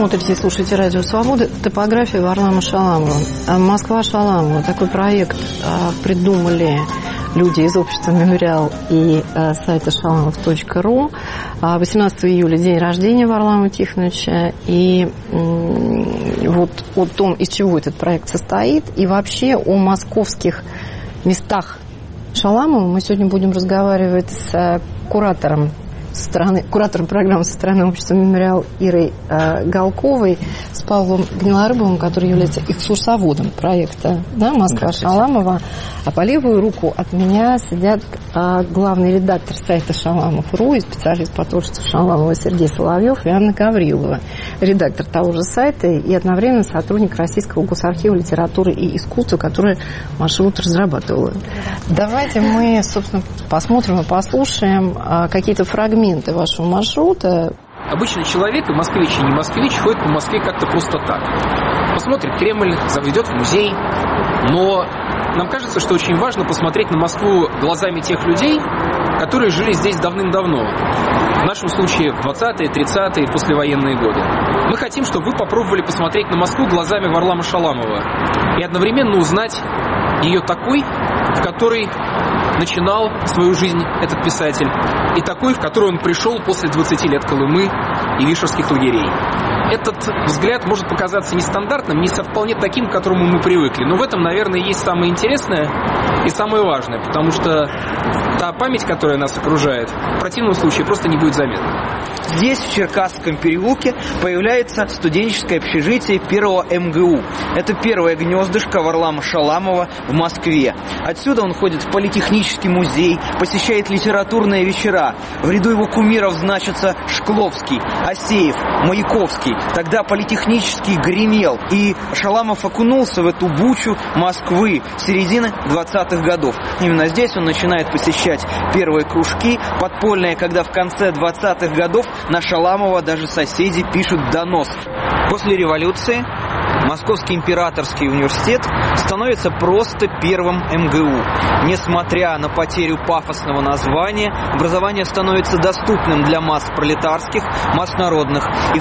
смотрите и слушаете Радио Свобода. Топография Варлама Шаламова. Москва Шаламова. Такой проект придумали люди из общества «Мемориал» и сайта shalamov.ru. 18 июля день рождения Варлама Тихоновича. И вот о том, из чего этот проект состоит, и вообще о московских местах Шаламова мы сегодня будем разговаривать с куратором программы со стороны общества «Мемориал» Ирой Галковой, с Павлом Гнилорыбовым, который является экскурсоводом проекта «Москва Шаламова». А по левую руку от меня сидят главный редактор сайта «Шаламов.ру» и специалист по творчеству Шаламова Сергей Соловьев и Анна Гаврилова, редактор того же сайта и одновременно сотрудник Российского госархива литературы и искусства, который маршрут разрабатывала. Давайте мы, собственно, посмотрим и послушаем какие-то фрагменты вашего маршрута. Обычный человек, и москвич, и не москвич, ходит по Москве как-то просто так. Посмотрит Кремль, зайдет в музей. Но нам кажется, что очень важно посмотреть на Москву глазами тех людей, которые жили здесь давным-давно. В нашем случае в 20-е, 30-е, послевоенные годы. Мы хотим, чтобы вы попробовали посмотреть на Москву глазами Варлама Шаламова и одновременно узнать ее такой, в которой начинал свою жизнь этот писатель, и такой, в которую он пришел после 20 лет Колымы и вишерских лагерей. Этот взгляд может показаться нестандартным, не вполне таким, к которому мы привыкли. Но в этом, наверное, есть самое интересное и самое важное, потому что та память, которая нас окружает, в противном случае просто не будет заметна. Здесь, в Черкасском переулке, появляется студенческое общежитие первого МГУ. Это первое гнездышко Варлама Шаламова в Москве. Отсюда он ходит в Политехнический музей, посещает литературные вечера. В ряду его кумиров значатся Шкловский, Асеев, Маяковский. Тогда Политехнический гремел, и Шаламов окунулся в эту бучу Москвы середины 20-х годов. Именно здесь он начинает посещать первые кружки подпольные, когда в конце 20-х годов на Шаламова даже соседи пишут донос. После революции Московский императорский университет становится просто первым МГУ. Несмотря на потерю пафосного названия, образование становится доступным для масс пролетарских, масс народных. И в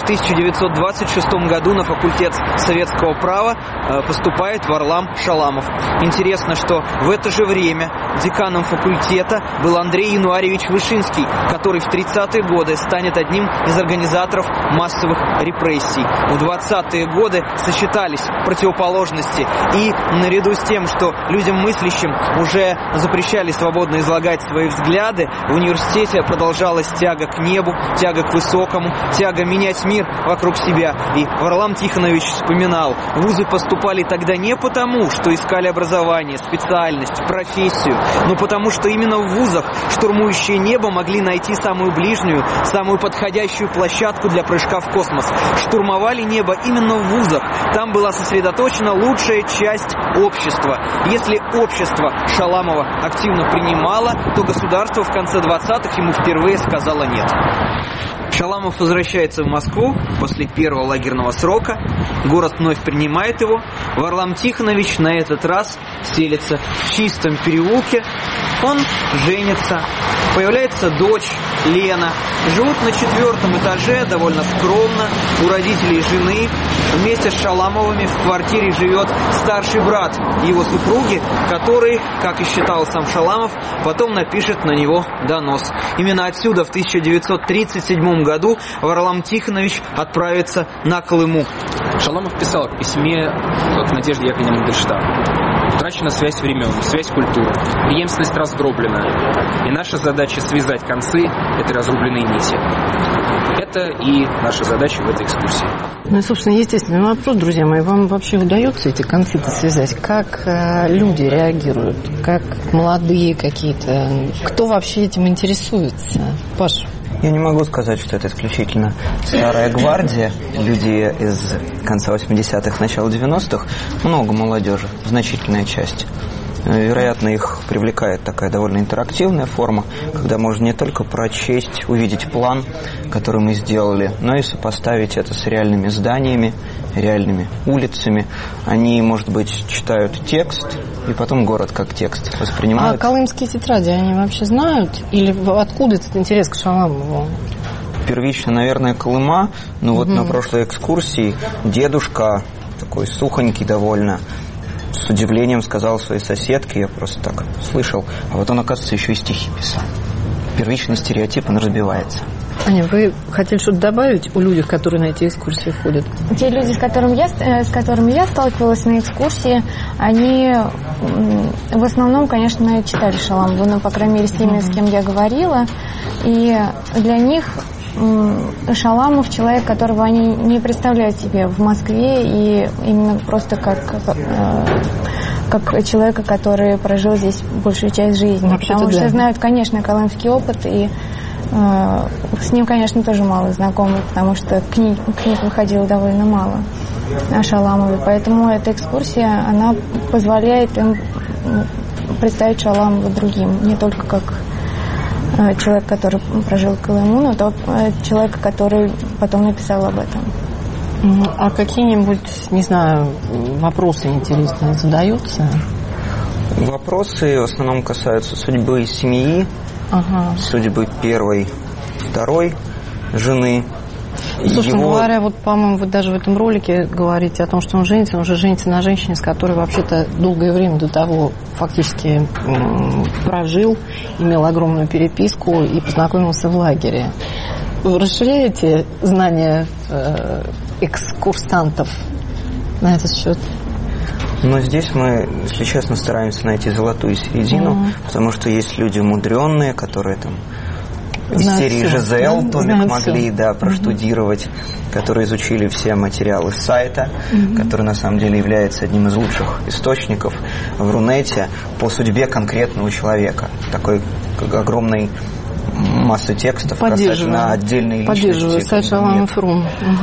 1926 году на факультет советского права поступает Варлам Шаламов. Интересно, что в это же время деканом факультета был Андрей Януарьевич Вышинский, который в 30-е годы станет одним из организаторов массовых репрессий. В 20-е годы сочетались противоположности, и наряду с тем, что людям мыслящим уже запрещали свободно излагать свои взгляды, в университете продолжалась тяга к небу, тяга к высокому, тяга менять мир вокруг себя. И Варлам Тихонович вспоминал, вузы поступали тогда не потому, что искали образование, специальность, профессию, но потому, что именно в вузах штурмующие небо могли найти самую ближнюю, самую подходящую площадку для прыжка в космос. Штурмовали небо именно в вузах. Там была сосредоточена лучшая часть общества. Если общество Шаламова активно принимало, то государство в конце 20-х ему впервые сказало «нет». Шаламов возвращается в Москву после первого лагерного срока. Город вновь принимает его. Варлам Тихонович на этот раз селится в Чистом переулке. Он женится. Появляется дочь Лена. Живут на 4-м этаже, довольно скромно, у родителей жены. Вместе с Шаламовыми в квартире живет старший брат его супруги, который, как и считал сам Шаламов, потом напишет на него донос. Именно отсюда в 1937 году Варлам Тихонович отправится на Колыму. Шаламов писал в письме к Надежде Яковлевне Мандельштам: утрачена связь времен, связь культуры, преемственность раздроблена, и наша задача связать концы этой разрубленной нити. Это и наша задача в этой экскурсии. Ну и, собственно, естественный вопрос, друзья мои, вам вообще удается эти концы-то связать? Как люди реагируют? Как молодые какие-то? Кто вообще этим интересуется? Паш? Я не могу сказать, что это исключительно старая гвардия, люди из конца 80-х, начала 90-х. Много молодежи, значительная часть. Вероятно, их привлекает такая довольно интерактивная форма, когда можно не только прочесть, увидеть план, который мы сделали, но и сопоставить это с реальными зданиями, реальными улицами. Они, может быть, читают текст, и потом город как текст воспринимают. А колымские тетради, они вообще знают? Или откуда этот интерес к Шаламову? Первично, наверное, Колыма. Но вот на прошлой экскурсии дедушка, такой сухонький довольно, с удивлением сказал своей соседке, я просто так слышал, а вот он, оказывается, еще и стихи писал. Первичный стереотип, он разбивается. Аня, вы хотели что-то добавить о людях, которые на эти экскурсии ходят? Те люди, с которыми я сталкивалась на экскурсии, они в основном, конечно, читали Шаламову, но, по крайней мере, с теми, с кем я говорила. И для них Шаламов — человек, которого они не представляют себе в Москве, и именно просто как человека, который прожил здесь большую часть жизни. Потому что знают, конечно, колымский опыт, и с ним, конечно, тоже мало знакомы, потому что книг выходило довольно мало о Шаламове. Поэтому эта экскурсия, она позволяет им представить Шаламова другим, не только как человек, который прожил в Колыму, но тот человек, который потом написал об этом. А какие-нибудь, не знаю, вопросы интересные задаются? Вопросы в основном касаются судьбы семьи, судьбы первой, второй жены. Собственно говоря, вот, по-моему, вы даже в этом ролике говорите о том, что он уже женится на женщине, с которой вообще-то долгое время до того фактически прожил, имел огромную переписку и познакомился в лагере. Вы расширяете знания экскурсантов на этот счет? Но здесь мы, если честно, стараемся найти золотую середину, потому что есть люди мудренные, которые там из серии ЖЗЛ томик могли проштудировать, которые изучили все материалы с сайта, который на самом деле является одним из лучших источников в Рунете по судьбе конкретного человека. Такой огромной массы текстов касательно отдельной личности. Поддерживаю сайт Шаламов.ру.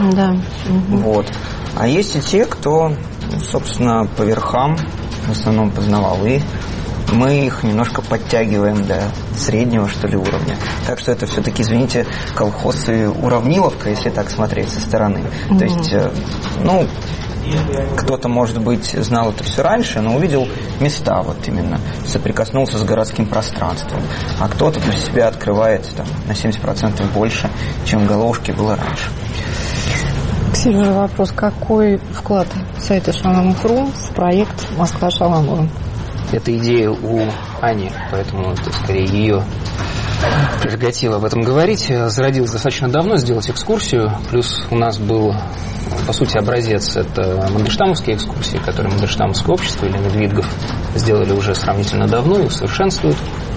Вот. А есть и те, кто, собственно, по верхам в основном познавал, и мы их немножко подтягиваем до среднего, что ли, уровня. Так что это все-таки, извините, колхоз и уравниловка, если так смотреть со стороны. То есть, кто-то, может быть, знал это все раньше, но увидел места, вот именно, соприкоснулся с городским пространством. А кто-то для себя открывает там, на 70% больше, чем в головушке было раньше. Сережа, вопрос. Какой вклад сайта Шаламов.ру в проект «Москва Шаламова»? Это идея у Ани, поэтому это скорее ее прерогатива об этом говорить. Зародилась достаточно давно, сделать экскурсию. Плюс у нас был, по сути, образец. Это мандельштамовские экскурсии, которые Мандельштамовское общество или Медведгов сделали уже сравнительно давно и усовершенствуют.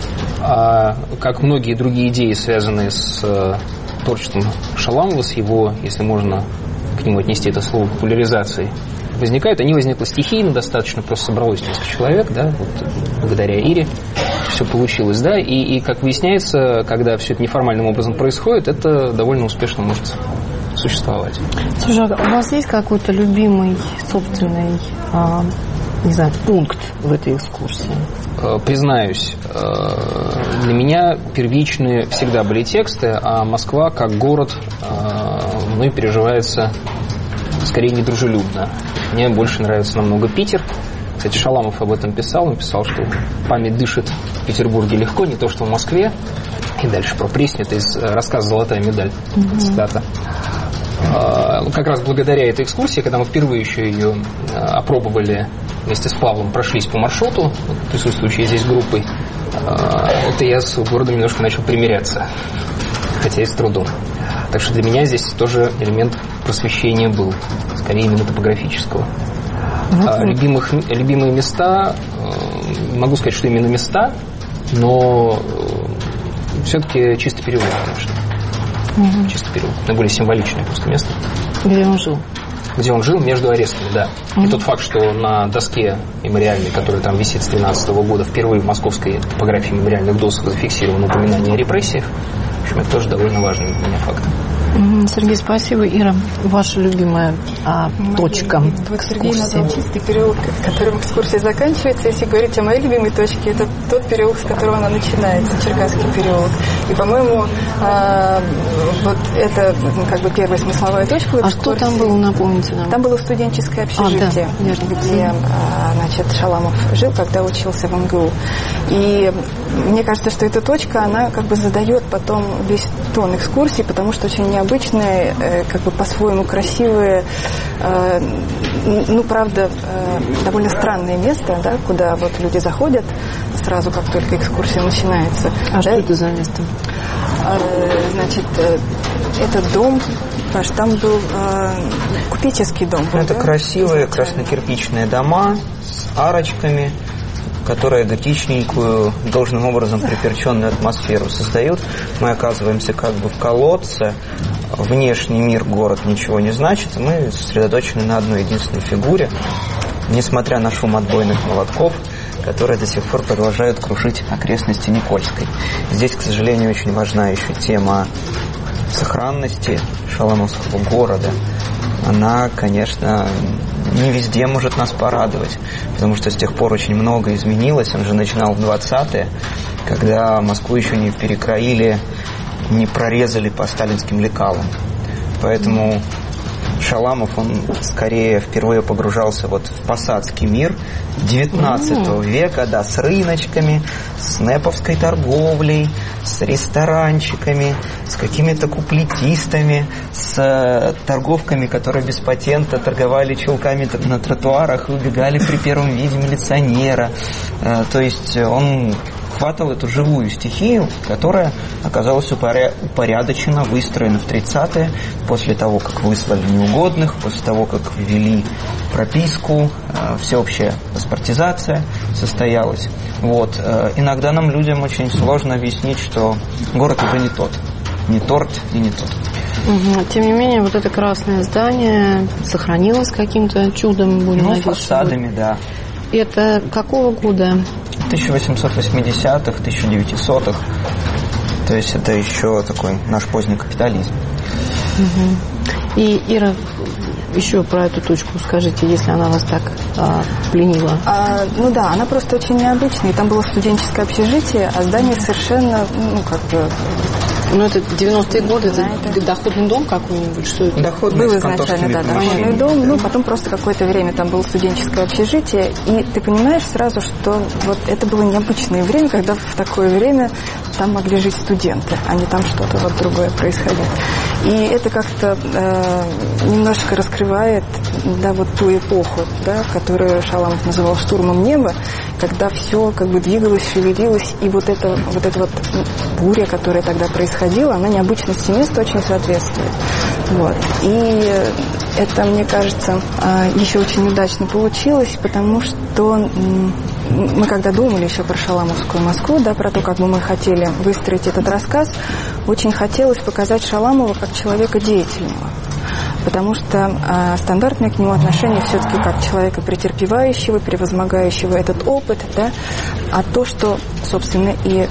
А как многие другие идеи, связанные с творчеством Шаламова, с его, если можно к нему отнести это слово, популяризацией, возникают. Они возникли стихийно, достаточно просто собралось несколько человек, вот, благодаря Ире все получилось, и как выясняется, когда все это неформальным образом происходит, это довольно успешно может существовать. Слушай, у вас есть какой-то любимый собственный, не знаю, пункт в этой экскурсии? Признаюсь, для меня первичные всегда были тексты, а Москва как город мной переживается скорее недружелюбно. Мне больше нравится намного Питер. Кстати, Шаламов об этом писал. Он писал, что память дышит в Петербурге легко, не то что в Москве. И дальше про Пресню, это из рассказа «Золотая медаль», цитата. Как раз благодаря этой экскурсии, когда мы впервые еще ее опробовали вместе с Павлом, прошлись по маршруту, присутствующей здесь группой, это я с городом немножко начал примиряться, хотя и с трудом. Так что для меня здесь тоже элемент просвещения был, скорее именно топографического. Любимые места, не могу сказать, что именно места, но все-таки Чистый переулок, конечно. Чистый переулок, наиболее символичное просто место. Где он жил? Где он жил, между арестами, да. И тот факт, что на доске мемориальной, которая там висит с 2013 года, впервые в московской топографии мемориальных досок зафиксировано упоминание о репрессиях, в общем, это тоже довольно важный для меня факт. Сергей, спасибо. Ира, ваша любимая точка Вот Сергей назвал чистый переулок, которым экскурсия заканчивается. Если говорить о моей любимой точке, это тот переулок, с которого она начинается, Черкасский переулок. И, по-моему, вот это как бы первая смысловая точка. А что там было, напомните нам? Там было студенческое общежитие, где, значит, Шаламов жил, когда учился в МГУ. И мне кажется, что эта точка, она как бы задает потом весь тон экскурсии, потому что очень необычные, как бы по-своему красивые, ну, правда, довольно странное место, да, куда вот люди заходят сразу, как только экскурсия начинается. А что это за место? Значит, этот дом, Паш, там был купеческий дом. Это красивые краснокирпичные дома с арочками, которые готичненькую, должным образом приперченную атмосферу создают. Мы оказываемся как бы в колодце. Внешний мир, город ничего не значит. Мы сосредоточены на одной единственной фигуре, несмотря на шум отбойных молотков, которые до сих пор продолжают крушить окрестности Никольской. Здесь, к сожалению, очень важна еще тема сохранности шаламовского города. Она, конечно, не везде может нас порадовать, потому что с тех пор очень много изменилось. Он же начинал в 20-е, когда Москву еще не перекроили, не прорезали по сталинским лекалам. Поэтому Шаламов, он скорее впервые погружался вот в посадский мир 19 века, да, с рыночками, с нэповской торговлей, с ресторанчиками, с какими-то куплетистами, с торговками, которые без патента торговали чулками на тротуарах и убегали при первом виде милиционера. То есть он хватал эту живую стихию, которая оказалась упорядочена, выстроена в 30-е, после того, как выслали неугодных, после того, как ввели прописку, всеобщая паспортизация состоялась. Вот. Иногда нам, людям, очень сложно объяснить, что город уже не тот, не торт и не тот. Тем не менее, вот это красное здание сохранилось каким-то чудом, будем надеяться. Фасадами, да. Это какого года? 1880-х, 1900-х. То есть это еще такой наш поздний капитализм. И, Ира, еще про эту точку скажите, если она вас так пленила. Ну да, она просто очень необычная. И там было студенческое общежитие, а здание совершенно, ну, как бы... Ну, это 90-е годы, это доходный дом какой-нибудь, что это? Доходный, был изначально, да, доходный дом, ну, потом просто какое-то время там было студенческое общежитие, и ты понимаешь сразу, что вот это было необычное время, когда в такое время там могли жить студенты, а не там что-то вот другое происходило. И это как-то немножко раскрывает, да, вот ту эпоху, да, которую Шаламов называл штурмом неба, когда все как бы двигалось, шевелилось, и вот эта вот буря, которая тогда происходила, она необычности места очень соответствует. Вот. И это, мне кажется, еще очень удачно получилось, потому что мы когда думали еще про шаламовскую Москву, да, про то, как бы мы хотели выстроить этот рассказ, очень хотелось показать Шаламова как человека деятельного. Потому что стандартное к нему отношение все-таки как человека претерпевающего, превозмогающего этот опыт, да, а то, что, собственно, и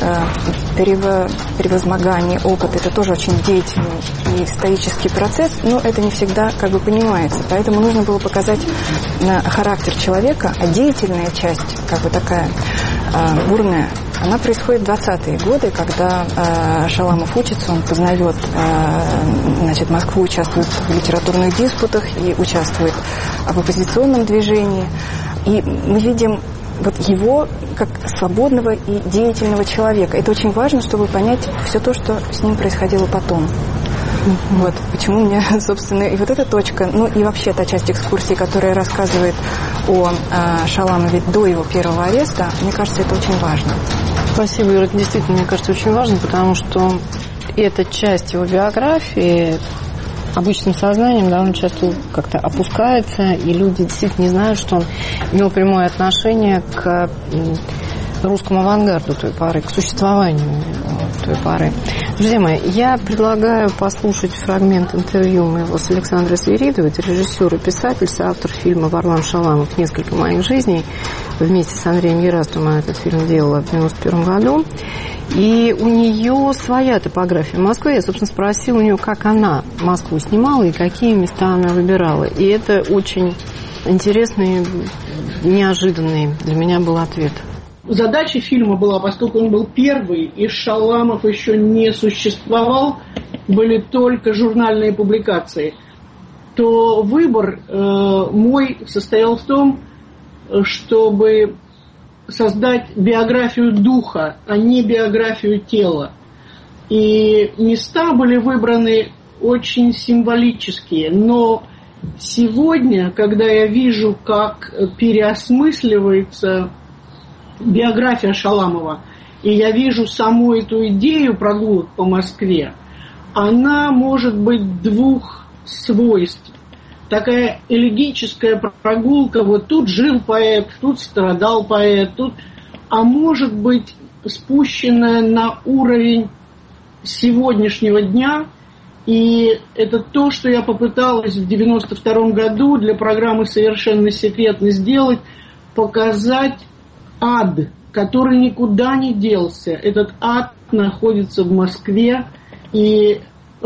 превозмогание, опыт, это тоже очень деятельный и стоический процесс, но это не всегда как бы понимается. Поэтому нужно было показать характер человека, а деятельная часть, как бы такая бурная, она происходит в 20-е годы, когда Шаламов учится, он познает, значит, Москву, участвует в литературных диспутах и участвует в оппозиционном движении. И мы видим вот его как свободного и деятельного человека. Это очень важно, чтобы понять все то, что с ним происходило потом. Вот почему мне, собственно, и вот эта точка, ну и вообще та часть экскурсии, которая рассказывает о Шаламове до его первого ареста, мне кажется, это очень важно. Спасибо, Ира, это действительно, мне кажется, очень важно, потому что эта часть его биографии обычным сознанием довольно часто как-то опускается, и люди действительно не знают, что он имел прямое отношение к русскому авангарду той поры, к существованию той поры. Друзья мои, я предлагаю послушать фрагмент интервью моего с Александрой Свиридовой, это режиссер и писатель, соавтор фильма «Варлам Шаламов. Несколько моих жизней». Вместе с Андреем Ерастовым она этот фильм делала в 1991 году. И у нее своя топография Москвы. Я, собственно, спросила у нее, как она Москву снимала и какие места она выбирала. И это очень интересный, неожиданный для меня был ответ. Задача фильма была, поскольку он был первый, и Шаламов еще не существовал, были только журнальные публикации, то выбор мой состоял в том, чтобы создать биографию духа, а не биографию тела. И места были выбраны очень символические, но сегодня, когда я вижу, как переосмысливается биография Шаламова, и я вижу саму эту идею прогулок по Москве, она может быть двух свойств. Такая элегическая прогулка, вот тут жил поэт, тут страдал поэт, а может быть спущенная на уровень сегодняшнего дня. И это то, что я попыталась в 1992 году для программы «Совершенно секретно» сделать, показать ад, который никуда не делся. Этот ад находится в Москве, и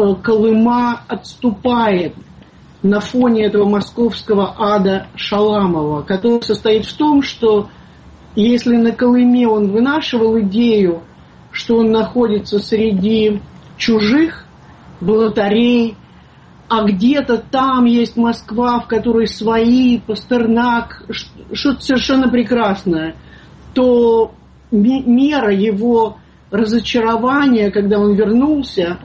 Колыма отступает на фоне этого московского ада Шаламова, который состоит в том, что если на Колыме он вынашивал идею, что он находится среди чужих, блатарей, а где-то там есть Москва, в которой свои, Пастернак, что-то совершенно прекрасное, то мера его разочарования, когда он вернулся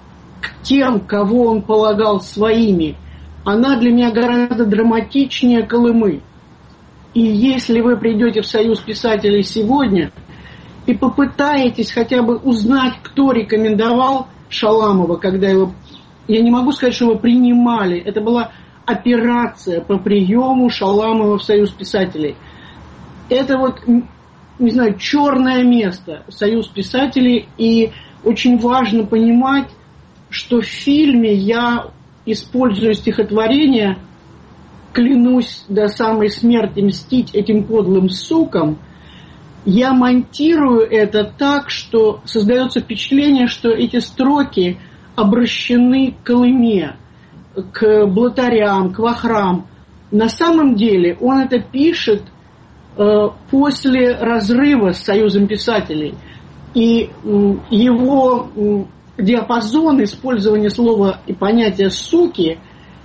к тем, кого он полагал своими, она для меня гораздо драматичнее Колымы. И если вы придете в Союз писателей сегодня и попытаетесь хотя бы узнать, кто рекомендовал Шаламова, когда его... Я не могу сказать, что его принимали. Это была операция по приему Шаламова в Союз писателей. Это вот, не знаю, черное место Союз писателей. И очень важно понимать, что в фильме я использую стихотворение «Клянусь до самой смерти мстить этим подлым сукам». Я монтирую это так, что создается впечатление, что эти строки обращены к Колыме, к блатарям, к вахрам. На самом деле он это пишет после разрыва с Союзом писателей. И его диапазон использования слова и понятия «суки»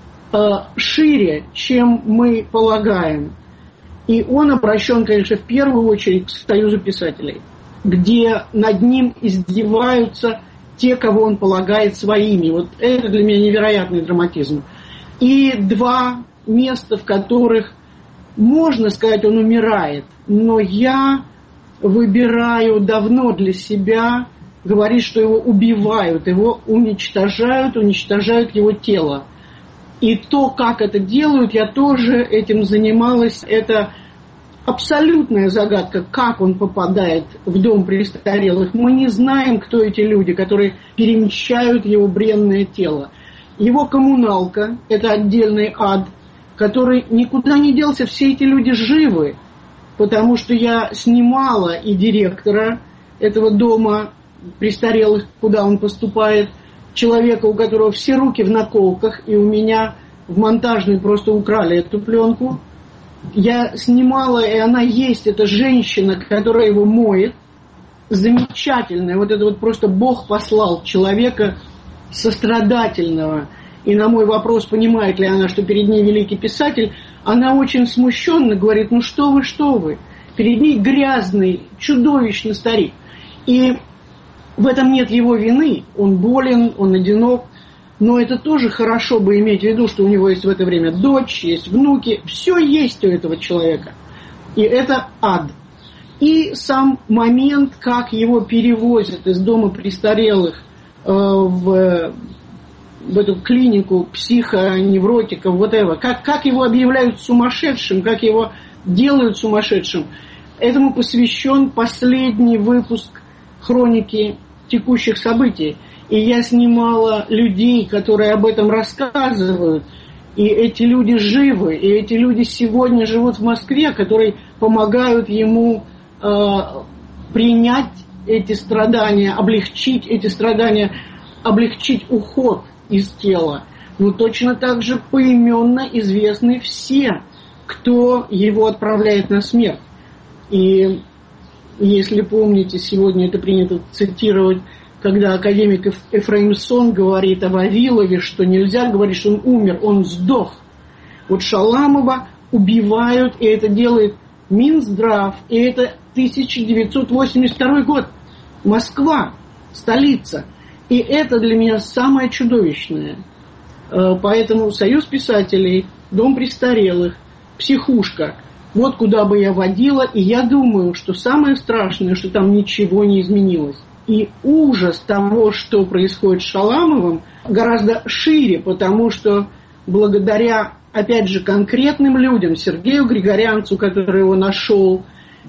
шире, чем мы полагаем. И он обращен, конечно, в первую очередь к Союзу писателей, где над ним издеваются те, кого он полагает своими. Вот это для меня невероятный драматизм. И два места, в которых, можно сказать, он умирает, но я выбираю давно для себя говорить, что его убивают, его уничтожают его тело. И то, как это делают, я тоже этим занималась. Это абсолютная загадка, как он попадает в дом престарелых. Мы не знаем, кто эти люди, которые перемещают его бренное тело. Его коммуналка – это отдельный ад, который никуда не делся. Все эти люди живы, потому что я снимала и директора этого дома престарелых, куда он поступает, человека, у которого все руки в наколках, и у меня в монтажной просто украли эту пленку. Я снимала, и она есть, это женщина, которая его моет, замечательная, вот это вот просто Бог послал человека сострадательного. И на мой вопрос, понимает ли она, что перед ней великий писатель, она очень смущенно говорит: ну что вы, перед ней грязный, чудовищный старик. И в этом нет его вины, он болен, он одинок, но это тоже хорошо бы иметь в виду, что у него есть в это время дочь, есть внуки, все есть у этого человека. И это ад. И сам момент, как его перевозят из дома престарелых в эту клинику психоневротиков, whatever, как его объявляют сумасшедшим, как его делают сумасшедшим, Этому посвящен последний выпуск хроники текущих событий. И я снимала людей, которые об этом рассказывают. И эти люди живы, и эти люди сегодня живут в Москве, которые помогают ему принять эти страдания, облегчить эти страдания, облегчить уход из тела. Но точно так же поименно известны все, кто его отправляет на смерть. И если помните, сегодня это принято цитировать, когда академик Ефремсон говорит о Вавилове, что нельзя говорить, что он умер, он сдох. Вот Шаламова убивают, и это делает Минздрав, и это 1982 год. Москва, столица. И это для меня самое чудовищное. Поэтому Союз писателей, Дом престарелых, психушка. Вот куда бы я водила, и я думаю, что самое страшное, что там ничего не изменилось. И ужас того, что происходит с Шаламовым, гораздо шире, потому что благодаря, опять же, конкретным людям, Сергею Григорянцу, который его нашел,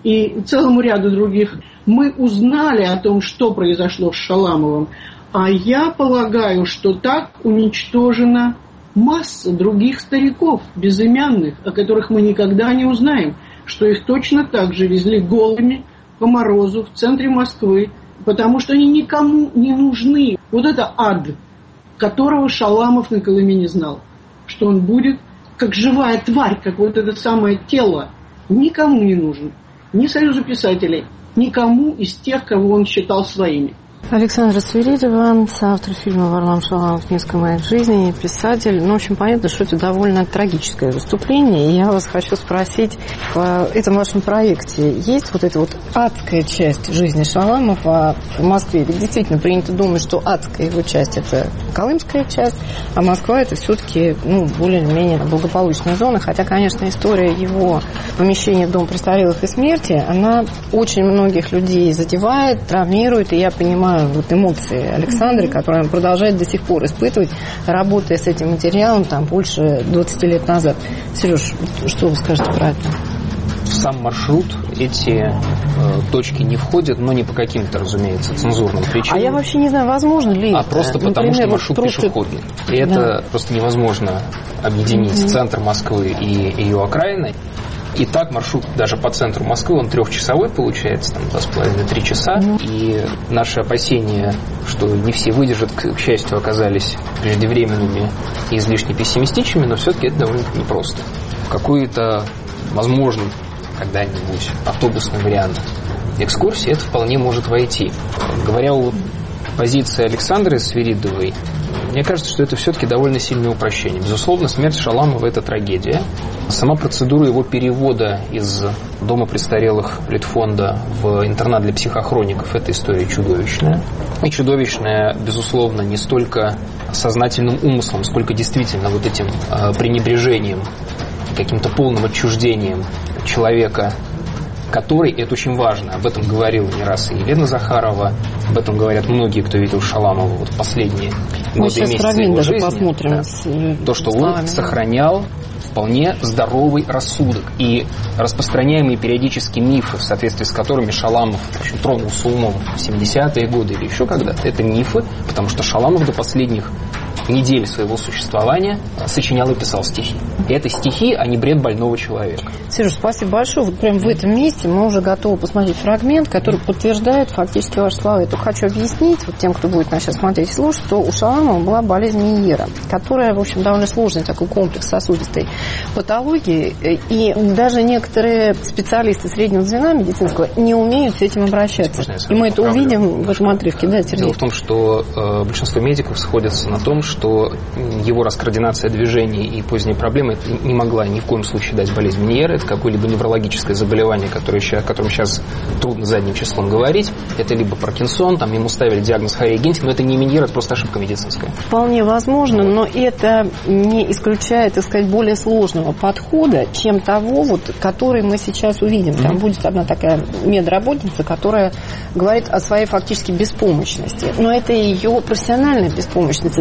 и целому ряду других, мы узнали о том, что произошло с Шаламовым. А я полагаю, что так уничтожена масса других стариков, безымянных, о которых мы никогда не узнаем, что их точно так же везли голыми по морозу в центре Москвы, потому что они никому не нужны. Вот это ад, которого Шаламов на Колыме не знал, что он будет как живая тварь, как вот это самое тело, никому не нужен. Ни Союзу писателей, никому из тех, кого он считал своими. Александра Свиридова, автор фильма «Варлам Шаламов. Несколько моих жизней», писатель. Ну, в общем, понятно, что это довольно трагическое выступление. И я вас хочу спросить, в этом вашем проекте есть вот эта вот адская часть жизни Шаламова в Москве? Ведь действительно принято думать, что адская его часть – это колымская часть, а Москва – это все-таки, ну, более-менее благополучная зона. Хотя, конечно, история его помещения в Дом престарелых и смерти, она очень многих людей задевает, травмирует, и я понимаю, вот эмоции Александры, которые он продолжает до сих пор испытывать, работая с этим материалом там больше 20 лет назад. Сереж, что вы скажете про это? В сам маршрут эти точки не входят, но не по каким-то, разумеется, цензурным причинам. А я вообще не знаю, возможно ли это. Просто потому, что маршрут пешеходный. И это просто невозможно объединить центр Москвы и ее окраины. И так маршрут даже по центру Москвы, он 3-часовой получается, там 2,5-3 часа. И наши опасения, что не все выдержат, к счастью, оказались преждевременными и излишне пессимистичными, но все-таки это довольно непросто. Какой-то возможный когда-нибудь автобусный вариант экскурсии это вполне может войти. Говоря о позиции Александры Свиридовой, мне кажется, что это все-таки довольно сильное упрощение. Безусловно, смерть Шаламова – это трагедия. Сама процедура его перевода из Дома престарелых Литфонда в интернат для психохроников – это история чудовищная. И чудовищная, безусловно, не столько сознательным умыслом, сколько действительно вот этим пренебрежением, каким-то полным отчуждением человека, который, это очень важно, об этом говорила не раз и Елена Захарова, об этом говорят многие, кто видел Шаламова вот последние годы и месяцы его жизни. Посмотрим. Да. То, что он сохранял вполне здоровый рассудок и распространяемые периодически мифы, в соответствии с которыми Шаламов тронулся умом в 70-е годы или еще когда-то, это мифы, потому что Шаламов до последних недель своего существования сочинял и писал стихи. И это стихи, а не бред больного человека. Сереж, спасибо большое. Вот прямо в этом месте мы уже готовы посмотреть фрагмент, который подтверждает фактически ваши слова. Я только хочу объяснить вот тем, кто будет нас сейчас смотреть и слушать, что у Шаламова была болезнь Мейера, которая, в общем, довольно сложный такой комплекс сосудистой патологии. И даже некоторые специалисты среднего звена медицинского не умеют с этим обращаться. И мы это увидим в этом отрывке. Да, Сергей? Дело в том, что большинство медиков сходятся на том, что его раскоординация движений и поздние проблемы не могла ни в коем случае дать болезнь Меньера. Это какое-либо неврологическое заболевание, о котором сейчас трудно задним числом говорить. Это либо Паркинсон, там ему ставили диагноз Харри Гентинг, но это не Меньер, это просто ошибка медицинская. Вполне возможно, но это не исключает, так сказать, более сложного подхода, чем того, вот, который мы сейчас увидим. Там будет одна такая медработница, которая говорит о своей фактически беспомощности. Но это ее профессиональная беспомощность, это не проблема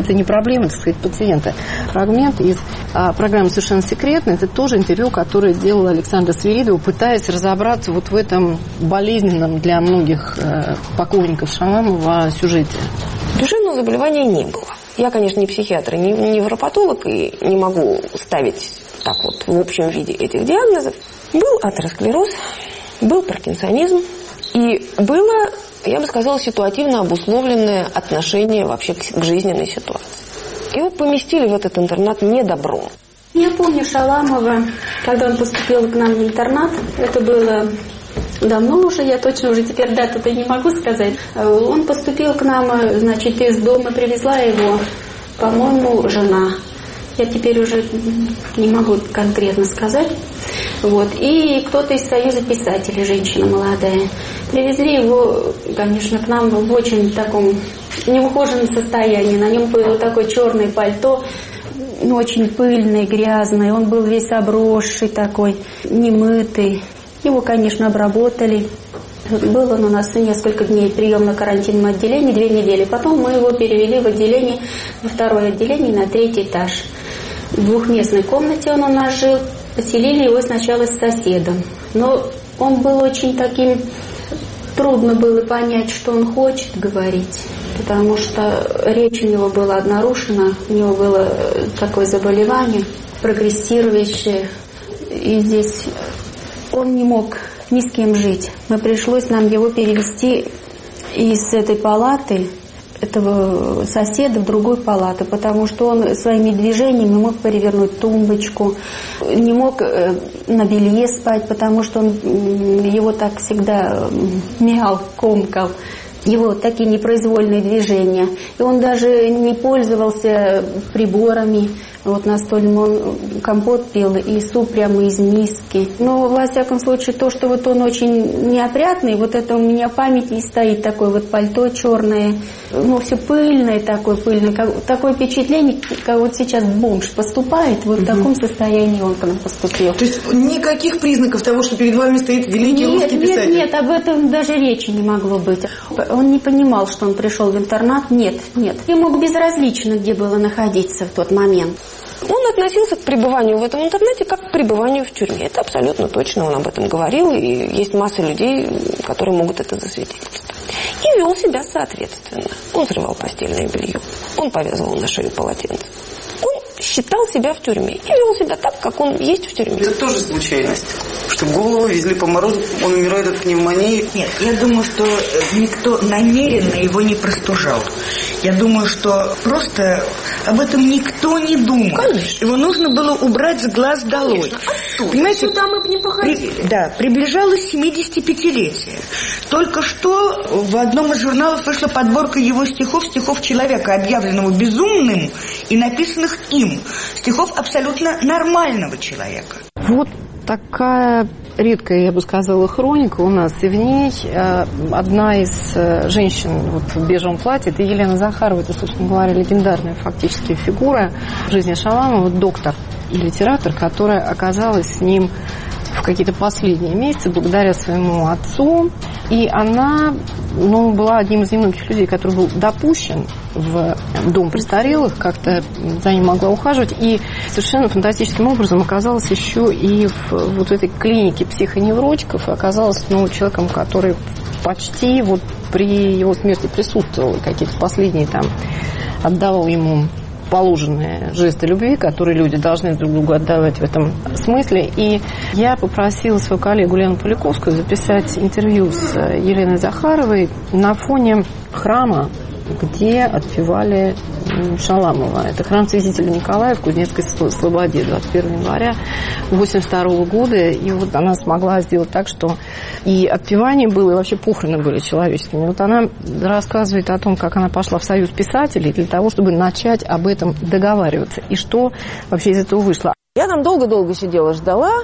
проблемы, так сказать, пациента. Фрагмент из программы «Совершенно секретно». Это тоже интервью, которое сделала Александра Свиридова, пытаясь разобраться вот в этом болезненном для многих поклонников Шаламова сюжете. Душевного заболевания не было. Я, конечно, не психиатр, не невропатолог и не могу ставить так вот в общем виде этих диагнозов. Был атеросклероз, был паркинсонизм и было, я бы сказала, ситуативно обусловленное отношение вообще к жизненной ситуации. Его поместили в этот интернат не добром. Я помню Шаламова, когда он поступил к нам в интернат. Это было давно уже, я точно уже теперь дату-то не могу сказать. Он поступил к нам, значит, из дома, привезла его, по-моему, жена. Я теперь уже не могу конкретно сказать. Вот. И кто-то из Союза писателей, женщина молодая. Привезли его, конечно, к нам в очень таком неухоженном состоянии. На нем было такое черное пальто, очень пыльный, грязный. Он был весь обросший такой, немытый. Его, конечно, обработали. Был он у нас несколько дней приемно-карантинном отделении, 2 недели. Потом мы его перевели в отделение, во второе отделение на 3-й этаж. В двухместной комнате он у нас жил. Поселили его сначала с соседом. Но он был очень таким... Трудно было понять, что он хочет говорить, потому что речь у него была нарушена, у него было такое заболевание, прогрессирующее, и здесь он не мог ни с кем жить. Пришлось нам его перевести из этой палаты, этого соседа, в другую палату, потому что он своими движениями мог перевернуть тумбочку, не мог на белье спать, потому что он его так всегда мял, комкал. Его такие непроизвольные движения. И он даже не пользовался приборами. Вот настольным он компот пил и суп прямо из миски. Но, во всяком случае, то, что вот он очень неопрятный, вот это у меня в памяти и стоит, такое вот пальто черное, все пыльное такое, такое впечатление, как вот сейчас бомж поступает, вот в таком состоянии он к нам поступил. То есть никаких признаков того, что перед вами стоит великий русский писатель? Нет, об этом даже речи не могло быть. Он не понимал, что он пришел в интернат. Нет. Ему безразлично, где было находиться в тот момент. Он относился к пребыванию в этом интернете как к пребыванию в тюрьме. Это абсолютно точно, он об этом говорил, и есть масса людей, которые могут это засвидетельствовать. И вел себя соответственно. Он взрывал постельное белье, он повязывал на шею полотенце. Он считал себя в тюрьме и вел себя так, как он есть в тюрьме. Это тоже случайность, что голову везли по морозу, он умирает от пневмонии. Нет, я думаю, что никто намеренно его не простужал. Я думаю, что просто об этом никто не думал. Конечно. Его нужно было убрать с глаз долой. Понимаете, сюда мы бы не походили. Приближалось 75-летие. Только что в одном из журналов вышла подборка его стихов человека, объявленного безумным и написанных им. Стихов абсолютно нормального человека. Вот такая редкая, я бы сказала, хроника у нас. И в ней одна из женщин в бежевом платье, это Елена Захарова, это, собственно говоря, легендарная фактически фигура в жизни Шаламова, доктор и литератор, которая оказалась с ним в какие-то последние месяцы благодаря своему отцу. И она была одним из немногих людей, который был допущен в дом престарелых, как-то за ним могла ухаживать. И совершенно фантастическим образом оказалась еще и в этой клинике психоневротиков. И оказалась человеком, который почти при его смерти присутствовал. И какие-то последние отдавал ему положенные жесты любви, которые люди должны друг другу отдавать в этом смысле. И я попросила свою коллегу Лену Поляковскую записать интервью с Еленой Захаровой на фоне храма, где отпевали Шаламова. Это храм Святителя Николая в Кузнецкой Слободе 21 января 1982 года. И она смогла сделать так, что и отпевание было, и вообще похороны были человеческими. Она рассказывает о том, как она пошла в Союз писателей для того, чтобы начать об этом договариваться. И что вообще из этого вышло. Я там долго-долго сидела, ждала.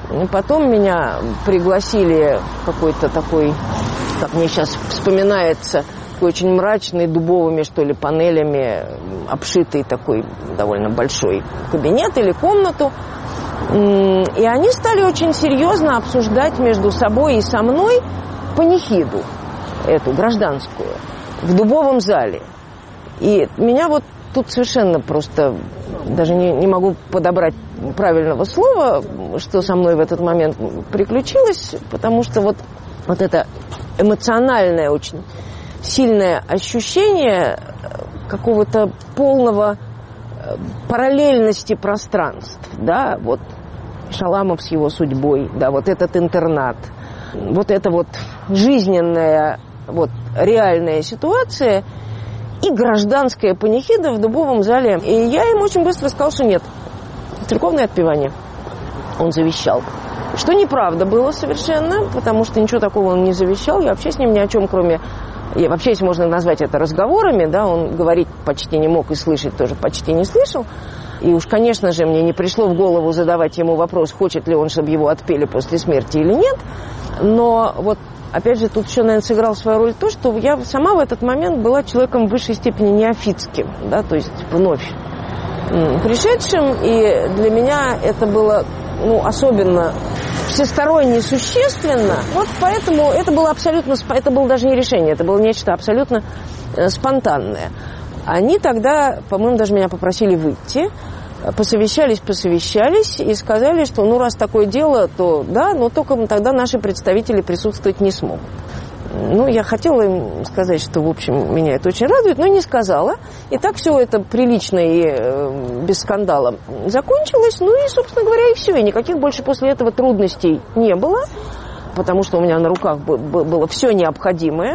Потом меня пригласили в какой-то такой, как мне сейчас вспоминается, очень мрачный, дубовыми, что ли, панелями обшитый такой довольно большой кабинет или комнату. И они стали очень серьезно обсуждать между собой и со мной панихиду, эту гражданскую, в дубовом зале. И меня тут совершенно просто даже не могу подобрать правильного слова, что со мной в этот момент приключилось, потому что вот это эмоциональное, очень сильное ощущение какого-то полного параллельности пространств, да, вот Шаламов с его судьбой, да, вот этот интернат, вот эта вот жизненная, вот реальная ситуация и гражданская панихида в Дубовом зале. И я ему очень быстро сказал, что нет, церковное отпевание он завещал. Что неправда было совершенно, потому что ничего такого он не завещал. Я вообще с ним ни о чем, кроме... вообще, если можно назвать это разговорами, да, он говорить почти не мог и слышать тоже почти не слышал. И уж, конечно же, мне не пришло в голову задавать ему вопрос, хочет ли он, чтобы его отпели после смерти или нет. Но вот, опять же, тут еще, наверное, сыграл свою роль то, что я сама в этот момент была человеком в высшей степени неофитским, да, то есть вновь пришедшим. И для меня это было, особенно всесторонне существенно. Вот поэтому это было абсолютно, это было даже не решение, это было нечто абсолютно спонтанное. Они тогда, по-моему, даже меня попросили выйти, посовещались и сказали, что раз такое дело, то да, но только тогда наши представители присутствовать не смогут. Я хотела им сказать, что, в общем, меня это очень радует, но не сказала. И так все это прилично и без скандала закончилось. И, собственно говоря, и все. И никаких больше после этого трудностей не было, потому что у меня на руках было все необходимое.